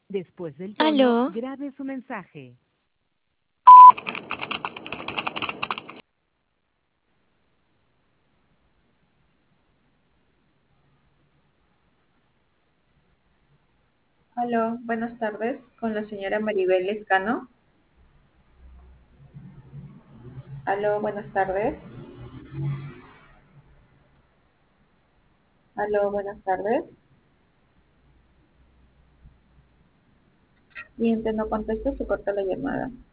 Después del tono, Aló, grabe su mensaje. Aló, buenas tardes, con la señora Maribel Lescano. Aló, buenas tardes. Aló, buenas tardes. Cliente no contesta, se corta la llamada.